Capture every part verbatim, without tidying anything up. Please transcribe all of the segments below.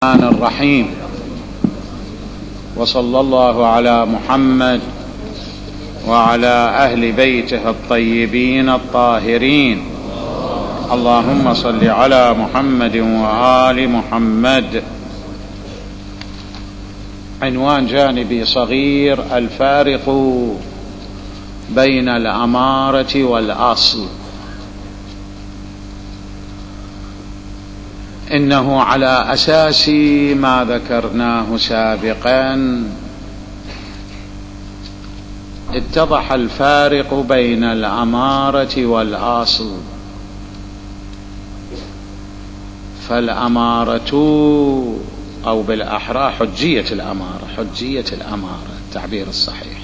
الرحمن الرحيم. وصلى الله على محمد وعلى أهل بيته الطيبين الطاهرين. اللهم صل على محمد وآل محمد. عنوان جانبي صغير: الفارق بين الأمارة والأصل. إنه على أساس ما ذكرناه سابقا اتضح الفارق بين الأمارة والأصل. فالأمارة أو بالأحرى حجية الأمارة حجية الأمارة التعبير الصحيح.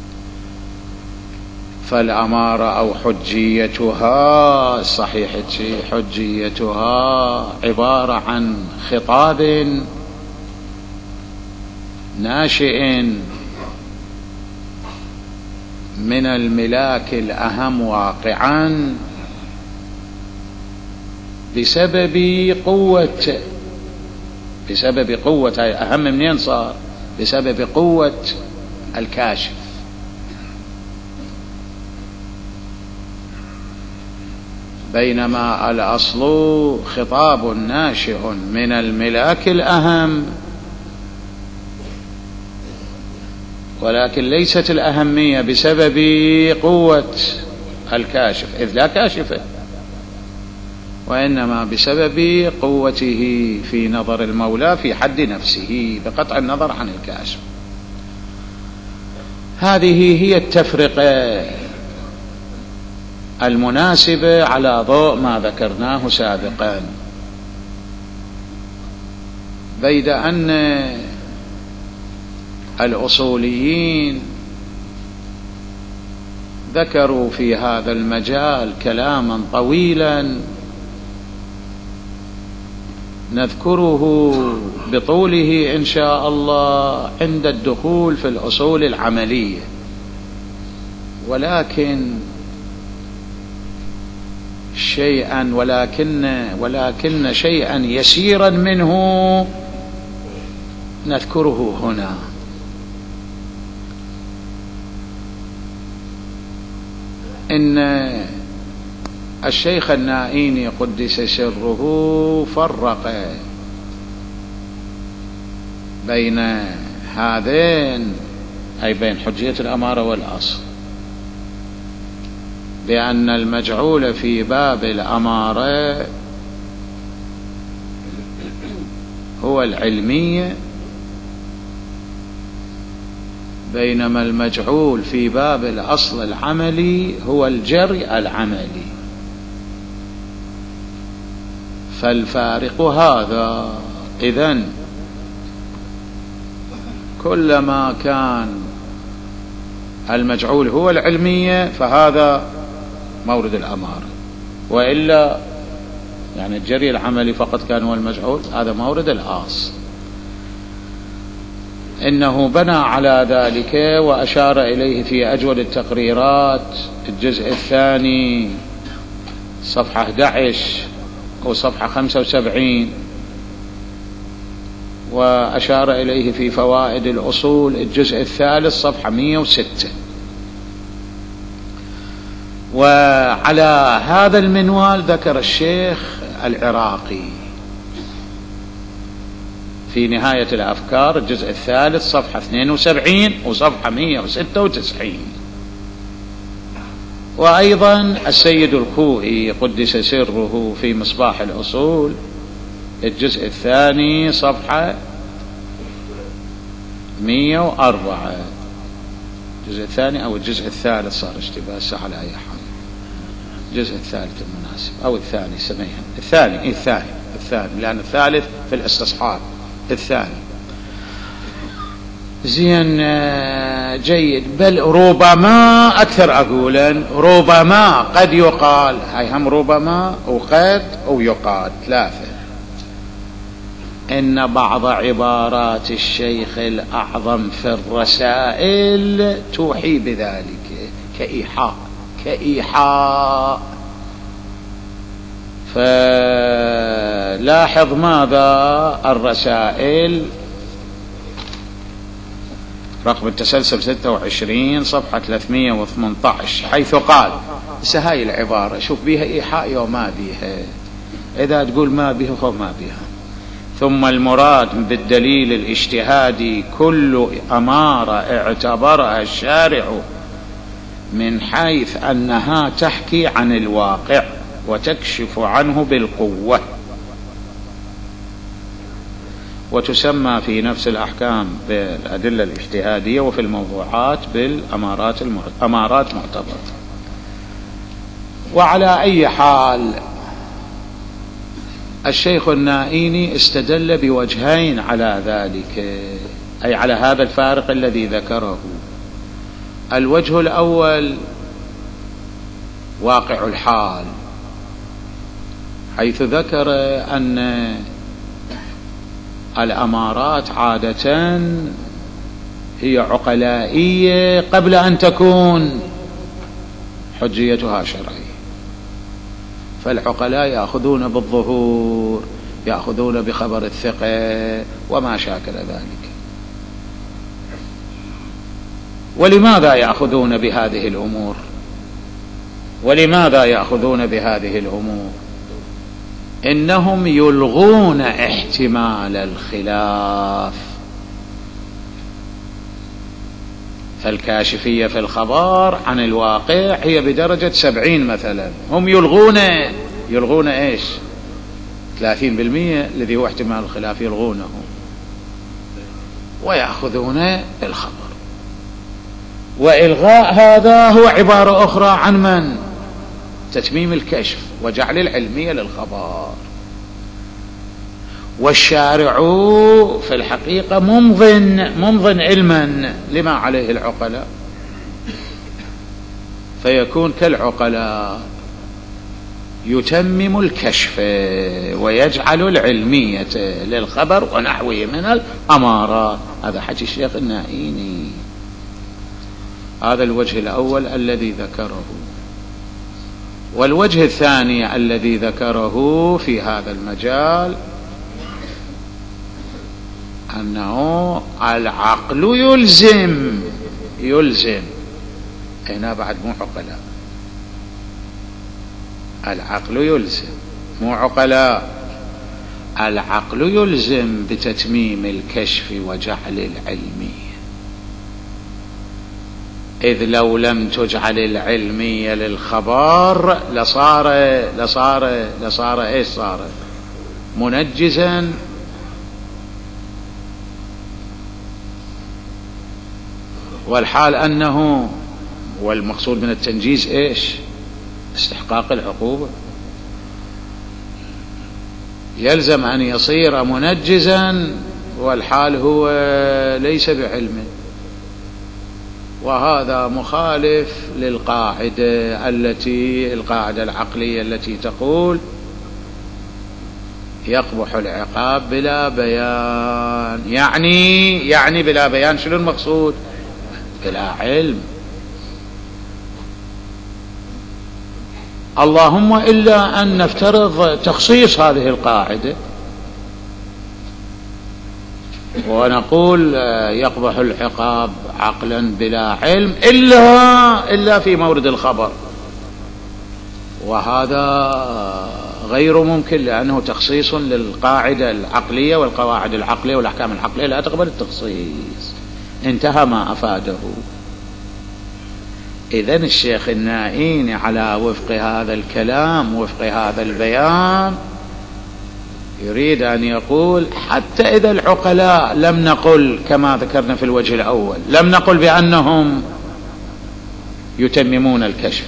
فالأمارة أو حجيتها صحيح حجيتها عبارة عن خطاب ناشئ من الملاك الأهم واقعا بسبب قوة بسبب قوة أهم منين صار؟ بسبب قوة الكاشف. بينما الأصل خطاب ناشئ من الملاك الأهم، ولكن ليست الأهمية بسبب قوة الكاشف، إذ لا كاشف، وإنما بسبب قوته في نظر المولى في حد نفسه بقطع النظر عن الكاشف. هذه هي التفرقة المناسبة على ضوء ما ذكرناه سابقا. بيد أن الأصوليين ذكروا في هذا المجال كلاما طويلا نذكره بطوله إن شاء الله عند الدخول في الأصول العملية، ولكن شيئا ولكن ولكن شيئا يسيرا منه نذكره هنا. إن الشيخ النائيني قدس سره فرق بين هذين، أي بين حجية الأمارة والأصل، بأن المجعول في باب الأمارة هو العلمية، بينما المجعول في باب الأصل العملي هو الجري العملي. فالفارق هذا. إذن كلما كان المجعول هو العلمية فهذا مورد الأمارة، وإلا يعني الجري العملي فقط كان هو المجعول، هذا مورد الأصل. إنه بنى على ذلك وأشار إليه في أجود التقريرات الجزء الثاني صفحة أحد عشر أو صفحة خمسة وسبعين، وأشار إليه في فوائد الأصول الجزء الثالث صفحة مئة وستة. وعلى هذا المنوال ذكر الشيخ العراقي في نهاية الأفكار الجزء الثالث صفحة اثنين وسبعين وصفحة مئة وستة وتسعين. وأيضا السيد الخوئي قدس سره في مصباح الأصول الجزء الثاني صفحة مئة وأربعة، الجزء الثاني أو الجزء الثالث، صار اشتباه على أي حال، الجزء الثالث المناسب أو الثاني سميها الثاني إيه الثاني الثاني لأن الثالث في الاستصحاب الثاني. زين جيد. بل ربما أكثر أقولا ربما قد يقال، هاي هم ربما وقد ويقال ثلاثة، إن بعض عبارات الشيخ الأعظم في الرسائل توحي بذلك كإيحاء كإيحاء فلاحظ ماذا الرسائل رقم التسلسل ستة وعشرين صفحة ثلاثمئة وثمانية عشر، حيث قال، هاي العبارة شوف بيها إيحاء وما بيها، إذا تقول ما بيها فما بيها. ثم المراد بالدليل الاجتهادي كل أمارة اعتبرها الشارع من حيث أنها تحكي عن الواقع وتكشف عنه بالقوة، وتسمى في نفس الأحكام بالأدلة الاجتهادية، وفي الموضوعات بالأمارات أمارات معتبرة. وعلى أي حال الشيخ النائيني استدل بوجهين على ذلك، أي على هذا الفارق الذي ذكره. الوجه الأول واقع الحال، حيث ذكر أن الأمارات عادة هي عقلائية قبل أن تكون حجيتها شرعية، فالعقلاء يأخذون بالظهور، يأخذون بخبر الثقة وما شاكل ذلك. ولماذا يأخذون بهذه الأمور؟ ولماذا يأخذون بهذه الأمور؟ إنهم يلغون احتمال الخلاف، فالكاشفية في الخبر عن الواقع هي بدرجة سبعين مثلا، هم يلغون يلغون إيش؟ ثلاثين بالمئة الذي هو احتمال الخلاف يلغونه، ويأخذون الخبر. وإلغاء هذا هو عبارة أخرى عن من؟ تتميم الكشف وجعل العلمية للخبر. والشارع في الحقيقة ممضن ممضن علما لما عليه العقلاء، فيكون كالعقلاء يتمم الكشف ويجعل العلمية للخبر ونحوه من الأمارات. هذا حكي الشيخ النائيني. هذا الوجه الأول الذي ذكره. والوجه الثاني الذي ذكره في هذا المجال أنه العقل يلزم يلزم هنا بعد مو عقلاء، العقل يلزم مو عقلاء، العقل يلزم بتتميم الكشف وجعل العلمية، إذ لو لم تجعل العلمية للخبر لصار لصار لصار إيش صار؟ منجزا. والحال أنه والمقصود من التنجيز إيش؟ استحقاق العقوبة. يلزم أن يصير منجزا والحال هو ليس بعلمه، وهذا مخالف للقاعدة التي القاعدة العقلية التي تقول يقبح العقاب بلا بيان. يعني يعني بلا بيان شنو المقصود؟ بلا علم. اللهم إلا أن نفترض تخصيص هذه القاعدة ونقول يقبح العقاب عقلا بلا علم إلا إلا في مورد الخبر، وهذا غير ممكن لأنه تخصيص للقاعدة العقلية، والقواعد العقلية والأحكام العقلية لا تقبل التخصيص. انتهى ما أفاده. إذن الشيخ النائيني على وفق هذا الكلام وفق هذا البيان يريد أن يقول حتى إذا العقلاء لم نقل كما ذكرنا في الوجه الأول، لم نقل بأنهم يتممون الكشف،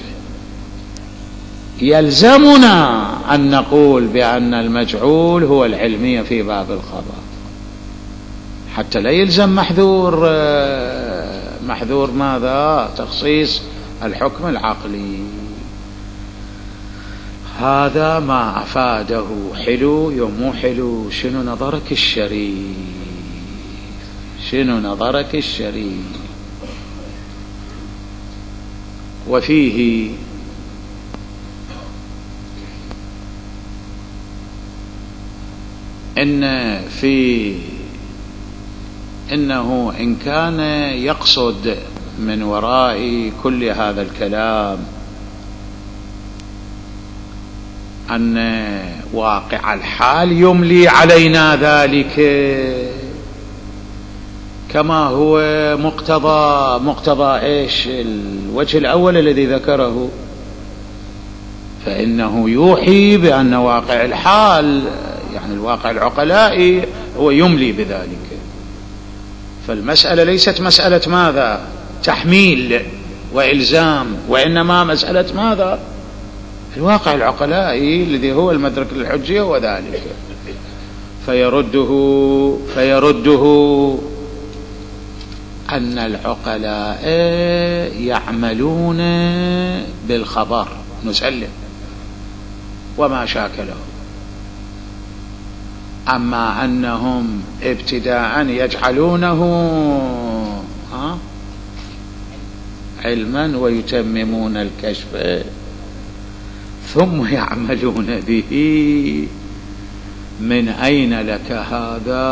يلزمنا أن نقول بأن المجعول هو العلمية في باب الخبر، حتى لا يلزم محذور محذور ماذا؟ تخصيص الحكم العقلي. هذا ما أفاده. حلو يوم حلو. شنو نظرك الشريف؟ شنو نظرك الشريف؟ وفيه إن في إنه إن كان يقصد من وراء كل هذا الكلام أن واقع الحال يملي علينا ذلك كما هو مقتضى مقتضى إيش الوجه الأول الذي ذكره، فإنه يوحي بأن واقع الحال يعني الواقع العقلائي هو يملي بذلك. فالمسألة ليست مسألة ماذا تحميل وإلزام، وإنما مسألة ماذا الواقع العقلائي الذي هو المدرك للحجية وذلك. فيرده فيرده أن العقلاء يعملون بالخبر نسلم وما شاكله، أما أنهم ابتداء يجعلونه علما ويتممون الكشف ثم يعملون به، من أين لك هذا؟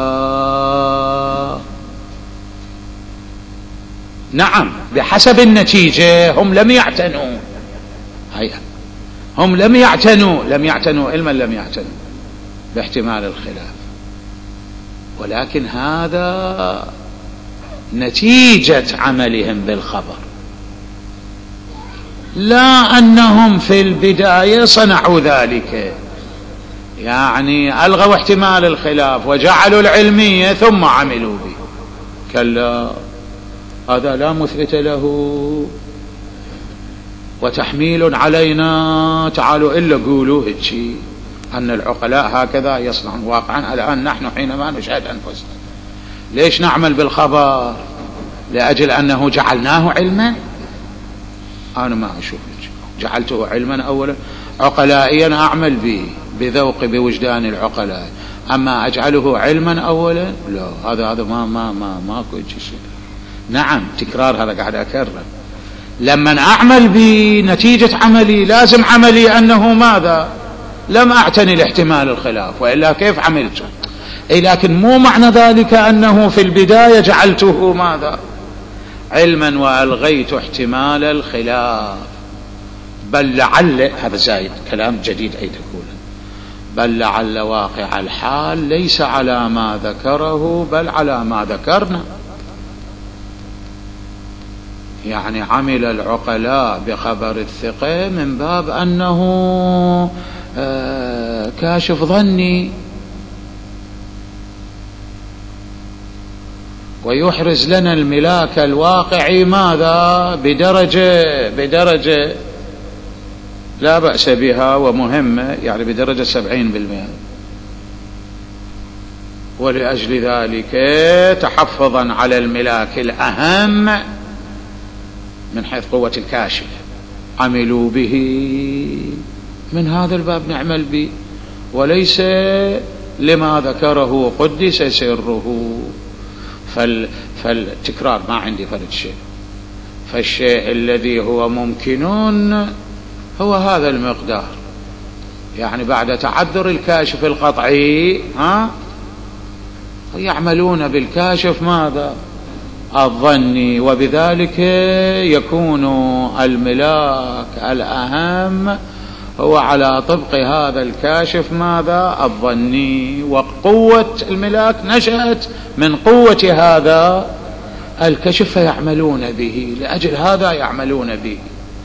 نعم بحسب النتيجة هم لم يعتنوا، هيا هم لم يعتنوا لم يعتنوا علما لم يعتنوا باحتمال الخلاف، ولكن هذا نتيجة عملهم بالخبر، لا أنهم في البداية صنعوا ذلك، يعني ألغوا احتمال الخلاف وجعلوا العلمية ثم عملوا به. كلا، هذا لا مثبت له وتحميل علينا. تعالوا إلا قولوا هيك أن العقلاء هكذا يصنعون واقعا. الآن نحن حينما نشاهد أنفسنا ليش نعمل بالخبر؟ لأجل أنه جعلناه علما؟ أنا ما أشوف جعلته علما أولا عقلائيا أعمل به بذوق بوجدان العقلاء، أما أجعله علما أولا لا، هذا هذا ما ما ما ماكو شيء. نعم تكرار، هذا قاعد أكرر. لما أعمل بنتيجة عملي لازم عملي أنه ماذا لم أعتني لاحتمال الخلاف، وإلا كيف عملته؟ إيه لكن مو معنى ذلك أنه في البداية جعلته ماذا علما وألغيت احتمال الخلاف، بل لعل هذا زايد كلام جديد أي تقول، بل لعل واقع الحال ليس على ما ذكره بل على ما ذكرنا. يعني عمل العقلاء بخبر الثقة من باب أنه كاشف ظني ويحرز لنا الملاك الواقعي ماذا بدرجة بدرجة لا بأس بها ومهمة، يعني بدرجة سبعين بالمئة. ولأجل ذلك تحفظا على الملاك الأهم من حيث قوة الكاشف عملوا به، من هذا الباب نعمل به، وليس لما ذكره قدس سره. فال فالتكرار ما عندي فرد شيء، فالشيء الذي هو ممكنون هو هذا المقدار، يعني بعد تعذر الكاشف القطعي ها يعملون بالكاشف ماذا الظني، وبذلك يكون الملاك الأهم هو على طبق هذا الكاشف ماذا الظني، وقوة الملاك نشأت من قوة هذا الكشف فيعملون به، لأجل هذا يعملون به.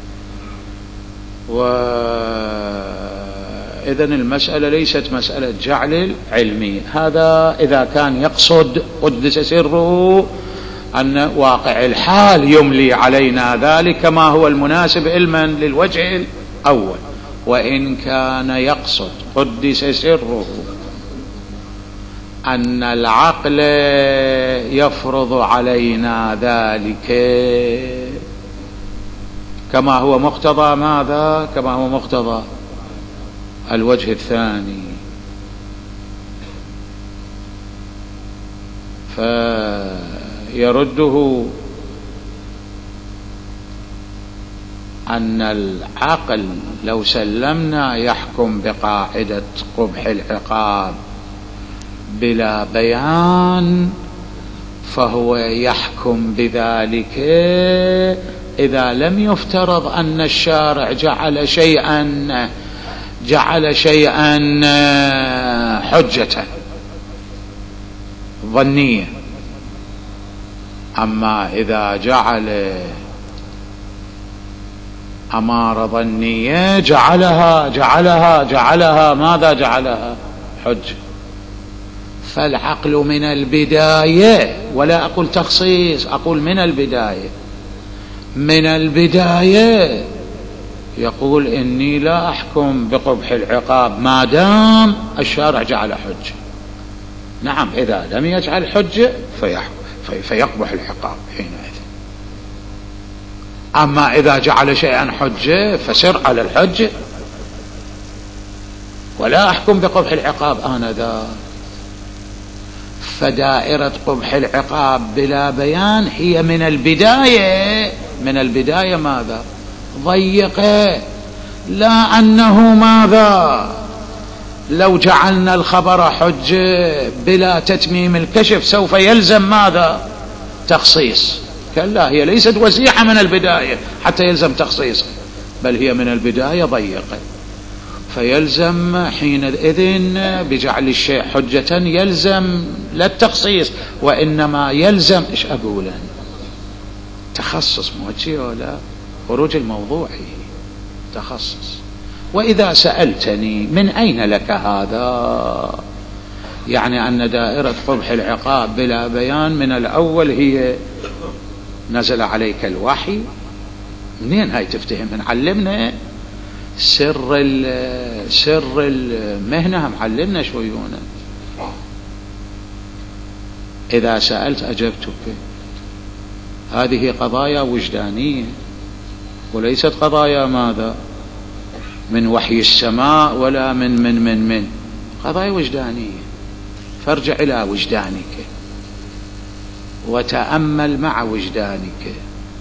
وإذن المسألة ليست مسألة جعل علمي، هذا إذا كان يقصد قدس سره أن واقع الحال يملي علينا ذلك كما هو المناسب علما للوجه الأول. وإن كان يقصد قدس سره أن العقل يفرض علينا ذلك كما هو مقتضى ماذا كما هو مقتضى الوجه الثاني، فيرده أن العقل لو سلمنا يحكم بقاعدة قبح العقاب بلا بيان فهو يحكم بذلك إذا لم يفترض أن الشارع جعل شيئا جعل شيئا حجة ظنية. أما إذا جعل أمارة ظنية جعلها جعلها جعلها ماذا جعلها حجة. فالعقل من البداية، ولا أقول تخصيص، أقول من البداية، من البداية يقول إني لا أحكم بقبح العقاب ما دام الشارع جعل حجة. نعم، إذا لم يجعل حجة فيقبح العقاب حينئذ. أما إذا جعل شيئا حجة فسر على الحجة، ولا أحكم بقبح العقاب آنذاك. فدائرة قبح العقاب بلا بيان هي من البداية من البداية ماذا ضيقة، لا أنه ماذا لو جعلنا الخبر حجة بلا تتميم الكشف سوف يلزم ماذا تخصيص. كلا، هي ليست وسيعة من البداية حتى يلزم تخصيص، بل هي من البداية ضيقة. فيلزم حينئذ بجعل الشيء حجة يلزم لا التخصيص، وإنما يلزم إيش أقول تخصص، موجه ولا خروج الموضوع تخصص. وإذا سألتني من أين لك هذا، يعني أن دائرة قبح العقاب بلا بيان من الأول هي نزل عليك الوحي، منين هاي تفتهم؟ علمنا سر سر المهنة، معلمنا شويونا. إذا سألت أجبتك. هذه قضايا وجدانية وليست قضايا ماذا من وحي السماء ولا من من من من قضايا وجدانية. فارجع إلى وجدانك وتأمل مع وجدانك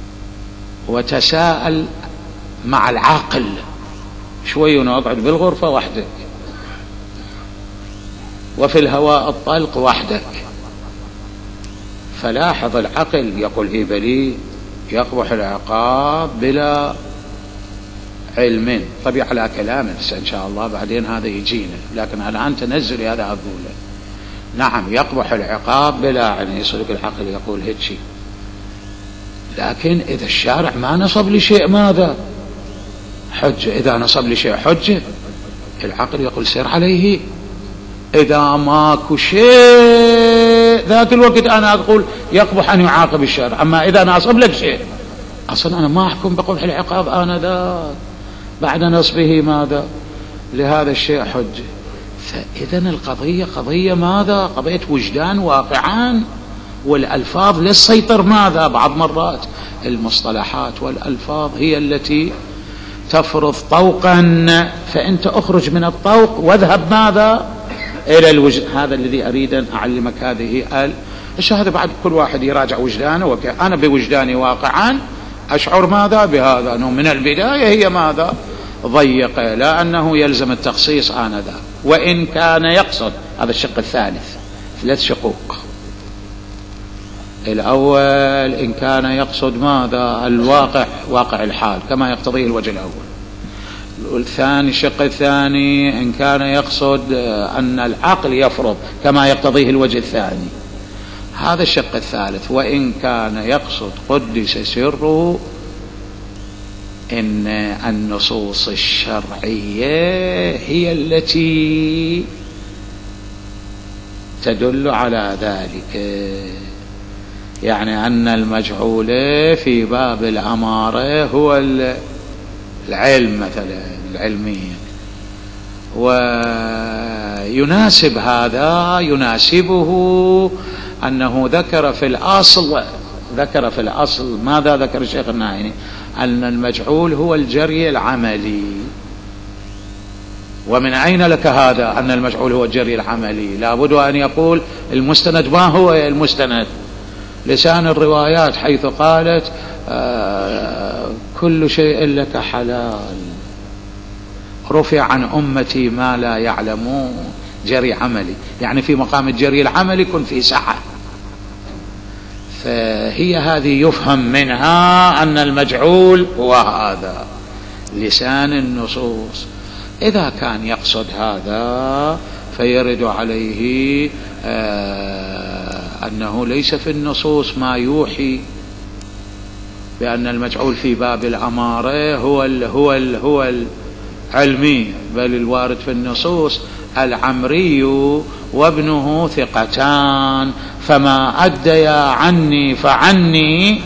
وتساءل مع العاقل شوي، ونقعد بالغرفة وحدك وفي الهواء الطلق وحدك، فلاحظ العقل يقول إيه بلي يقبح العقاب بلا علم. طبيعي على كلامه إن شاء الله بعدين هذا يجينا، لكن الآن تنزل هذا أقوله. نعم يقبح العقاب بلا علم، يصدق العقل يقول هيك شيء. لكن إذا الشارع ما نصب لشيء ماذا حجة، إذا نصب لشيء حجة العقل يقول سير عليه. إذا ماكو شيء ذاك الوقت أنا أقول يقبح أن يعاقب الشارع. أما إذا نصب لك شيء أصلا أنا ما أحكم بقبح العقاب أنا ذاك بعد نصبه ماذا لهذا الشيء حجة. فإذا القضية قضية ماذا قضية وجدان واقعان، والألفاظ للسيطر ماذا بعض مرات المصطلحات والألفاظ هي التي تفرض طوقا، فأنت أخرج من الطوق واذهب ماذا إلى الوجد. هذا الذي أريد أن أعلمك. هذه قال الشهادة بعد كل واحد يراجع وجدانه. وأنا بوجداني واقعا أشعر ماذا بهذا أنه من البداية هي ماذا ضيقة، لا أنه يلزم التخصيص آنذاك. وإن كان يقصد، هذا الشق الثالث، ثلاث شقوق. الأول إن كان يقصد ماذا الواقع واقع الحال كما يقتضيه الوجه الأول. والثاني الشق الثاني إن كان يقصد أن العقل يفرض كما يقتضيه الوجه الثاني. هذا الشق الثالث. وإن كان يقصد قدس سره إن النصوص الشرعية هي التي تدل على ذلك، يعني أن المجعول في باب الأمارة هو العلم مثلا العلمية، ويناسب هذا يناسبه أنه ذكر في الأصل ذكر في الأصل ماذا ذكر الشيخ الناعيني أن المجعول هو الجري العملي. ومن أين لك هذا أن المجعول هو الجري العملي؟ لابد أن يقول المستند. ما هو المستند؟ لسان الروايات حيث قالت آه كل شيء لك حلال، رفع عن أمتي ما لا يعلمون. جري عملي، يعني في مقام الجري العملي يكون في سعة. فهي هذه يفهم منها أن المجعول هو هذا لسان النصوص. إذا كان يقصد هذا فيرد عليه آه أنه ليس في النصوص ما يوحي بأن المجعول في باب الأمارة هو ال هو ال هو العلمي، بل الوارد في النصوص العمري وابنه ثقتان فما أديا عني فعني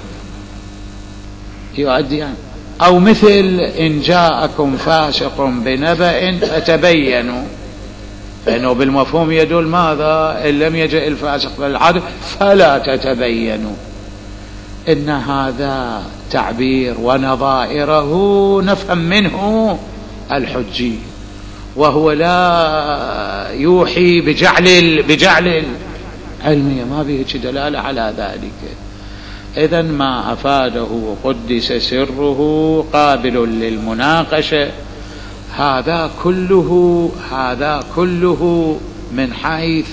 يؤديان، أو مثل إن جاءكم فاسق بنبأ فتبينوا، فإنه بالمفهوم يدل ماذا؟ إن لم يجئ الفاسق بالعدل فلا تتبينوا. إن هذا تعبير ونظائره نفهم منه الحجي، وهو لا يوحي بجعل بجعل علمية، ما به دلالة على ذلك. إذن ما أفاده قدس سره قابل للمناقشة. هذا كله هذا كله من حيث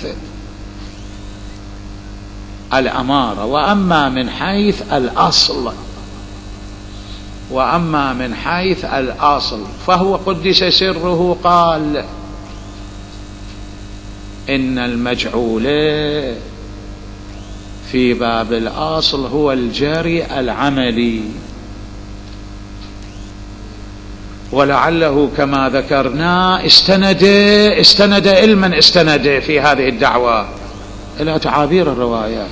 الأمارة. وأما من حيث الأصل وأما من حيث الأصل فهو قدس سره قال إن المجعول في باب الأصل هو الجاري العملي، ولعله كما ذكرنا استند استند علما استند في هذه الدعوة إلى تعابير الروايات،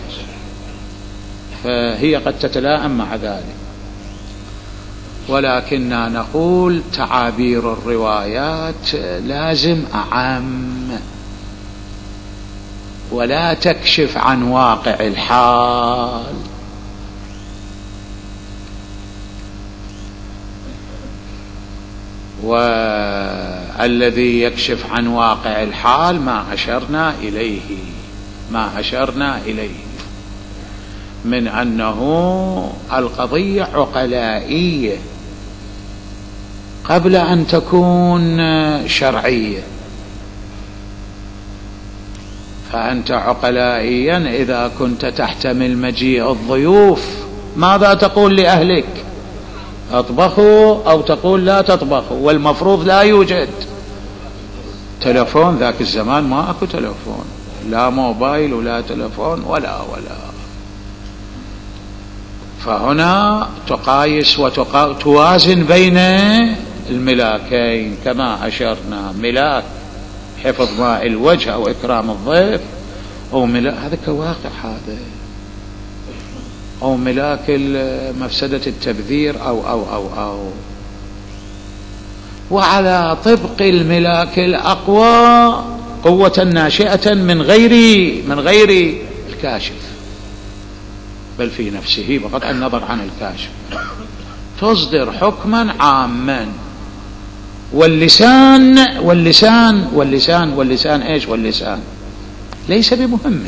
فهي قد تتلائم مع ذلك. ولكننا نقول تعابير الروايات لازم أعم ولا تكشف عن واقع الحال. والذي يكشف عن واقع الحال ما أشرنا إليه ما أشرنا إليه من أنه القضية عقلائية قبل أن تكون شرعية. فأنت عقلائيا إذا كنت تحتمل مجيء الضيوف ماذا تقول لأهلك؟ اطبخوا، أو تقول لا تطبخوا، والمفروض لا يوجد تلفون. ذاك الزمان ما أكو تلفون، لا موبايل ولا تلفون ولا ولا فهنا تقايس وتوازن بين الملاكين كما أشرنا، ملاك حفظ ماء الوجه أو إكرام الضيف، أو ملاك هذا كواقع هذا، أو ملاك مفسدة التبذير أو أو أو أو وعلى طبق الملاك الأقوى قوة ناشئة من غير من غير الكاشف، بل في نفسه بغض النظر عن الكاشف، تصدر حكما عاما. واللسان واللسان واللسان واللسان ايش؟ واللسان ليس بمهم.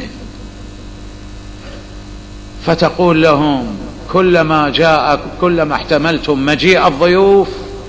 فتقول لهم كلما جاء كلما احتملتم مجيء الضيوف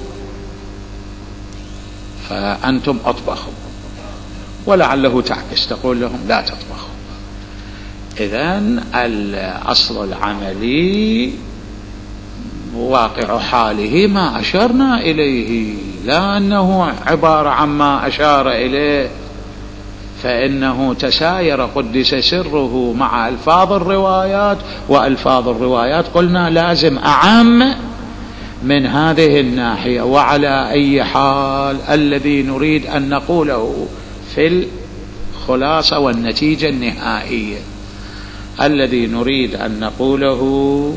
فأنتم أطبخوا، ولعله تعكس تقول لهم لا تطبخوا. إذن الأصل العملي واقع حاله ما أشرنا إليه، لا أنه عبارة عما أشار إليه، فإنه تساير قدس سره مع ألفاظ الروايات، وألفاظ الروايات قلنا لازم أعم من هذه الناحية. وعلى أي حال الذي نريد أن نقوله في الخلاصة والنتيجة النهائية، الذي نريد أن نقوله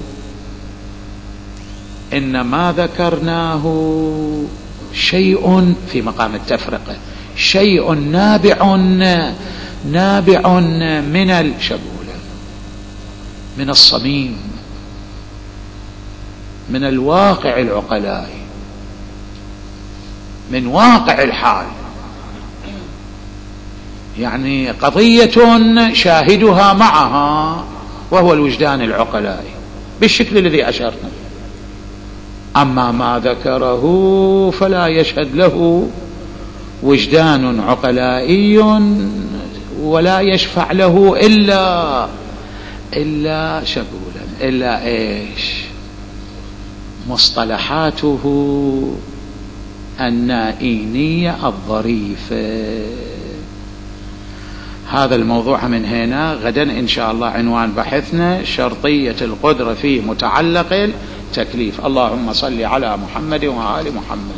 إن ما ذكرناه شيء في مقام التفرقة، شيء نابع نابع من الشبولة، من الصميم، من الواقع العقلائي، من واقع الحال، يعني قضية شاهدها معها وهو الوجدان العقلائي بالشكل الذي أشرنا. أما ما ذكره فلا يشهد له وجدان عقلائي ولا يشفع له إلا إلا شبولا، إلا إيش؟ مصطلحاته النائينية الظريفة. هذا الموضوع من هنا. غدا إن شاء الله عنوان بحثنا شرطية القدرة في متعلق التكليف. اللهم صل على محمد وآل محمد.